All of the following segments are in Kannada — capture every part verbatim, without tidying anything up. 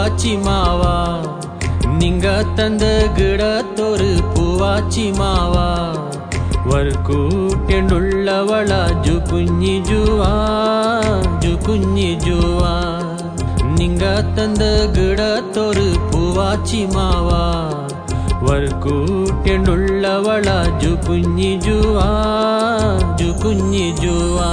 பூவாச்சி மாவா நீங்க தந்த கிடத்தொரு பூவாச்சி மாவா വർക്കൂട്ടെണ്ടുള്ളവള ജു കുഞ്ഞി ജുവാ ജു കുഞ്ഞി ജുവാ നിങ്ങ തந்த കിടത്തൊരു പൂവാച്ചി മാവാ വർക്കൂട്ടെണ്ടുള്ളവള ജു കുഞ്ഞി ജുവാ ജു കുഞ്ഞി ജുവാ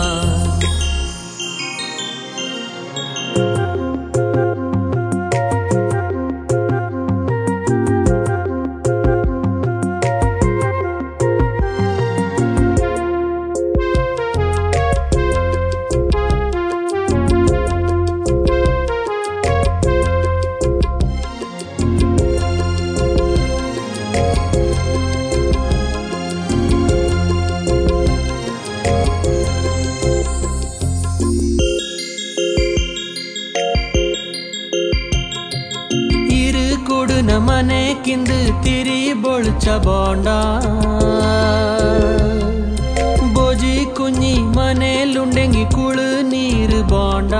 ಮನೆ ಕಿಂದು ತಿರಿ ಬೊಳ್ಚ ಬೋಂಡ ಬೋಜಿ ಕುഞ്ഞി ಮನೆಲುಂಡೆಂಗಿ ಕುಳು ನೀರು ಬೋಂಡ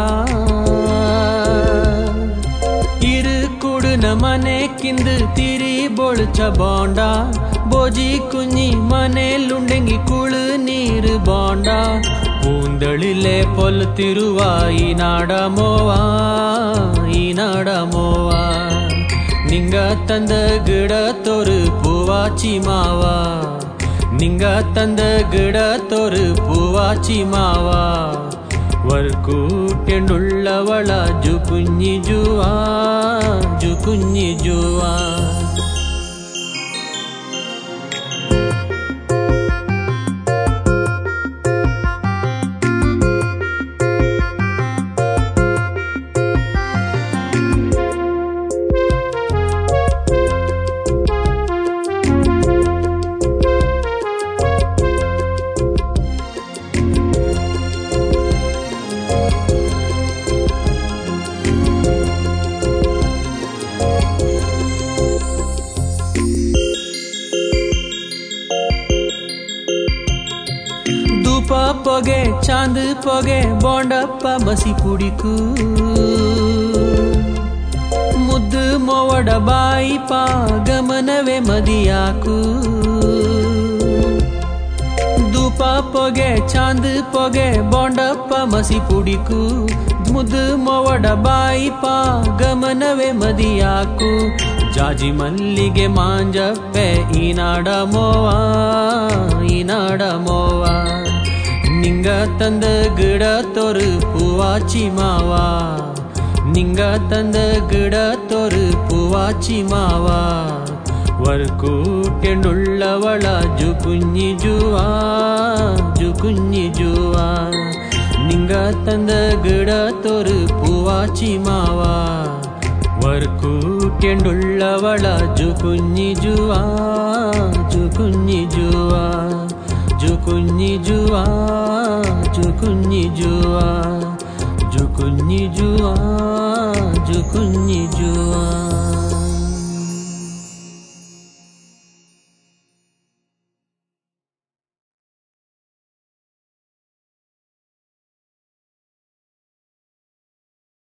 ಇರು ಕುಡುನ ಮನೆ ಕಿಂದು ತಿರಿ ಬೊಳ್ಚ ಬೋಂಡ ಬೋಜಿ ಕುഞ്ഞി ಮನೆಲುಂಡೆಂಗಿ ಕುಳು ನೀರು ಬೋಂಡ പൂന്തളിലെ പൊൽത്തിರುವ ಈ ನಾಡ ಮೋವಾ ಈ ನಾಡ ಮೋವಾ ನಿಂಗ ತಂದ ಗಿಡತ್ತೊರು പൂവാച്ചി ಮಾವಾ ನಿಂಗ ತಂದ ಗಿಡತ್ತೊರು പൂവാച്ചി ಮಾವಾ വർക്കൂട്ടെണ്ടുള്ളവള ജു കുഞ്ഞി ജുവാ ജു കുഞ്ഞി ജുവാ ಧೂಪ ಪೊಗೆ ಚಾಂದ್ ಪೊಗೆ ಬೋಂಡಪ್ಪ ಮಸಿ ಪುಡಿಕು ಮುದ್ದು ಮೊವಡ ಬಾಯಿ ಪಾ ಗಮನವೇ ಮದಿಯಾಕು ಧೂಪ ಪೊಗೆ ಚಾಂದ್ ಪೊಗೆ ಬೋಂಡಪ್ಪ ಮಸಿ ಪುಡಿಕು ಮುದ್ದು ಮೊವಡ ಬಾಯಿ ಪಾ ಗಮನವೇ ಮದಿಯಾಕು ಜಾಜಿ ಮಲ್ಲಿಗೆ ಮಾಂಜಪ್ಪೆ ಈ ನಾಡ ಮೋವಾ ಈ ನಾಡ ಮೋವಾ ನಿಂಗ ತಂದ ಗಿಡತ್ತೊರು പൂവാച്ചി ಮಾವಾ ನಿಂಗ ತಂದ ಗಿಡತ್ತೊರು പൂവാച്ചി ಮಾವಾ വർക്കൂട്ടെണ്ടുള്ളവള ജു കുഞ്ഞി ജുവാ ಜು ಕುഞ്ഞಿ ಜುವಾ ನಿಂಗ ತಂದ ಗಿಡತ್ತೊರು പൂവാച്ചി ಮಾವಾ വർക്കൂട്ടെണ്ടുള്ളവള ಜು കുഞ്ഞി ಜುವಾ ಜು ಕುഞ്ഞി ಜುವಾ ಜು ಕುഞ്ഞി ಜುವಾ ಜು ಕುഞ്ഞി ಜುವಾ ಜು ಕುഞ്ഞി ಜುವಾ ಜು ಕುഞ്ഞി ಜುವಾ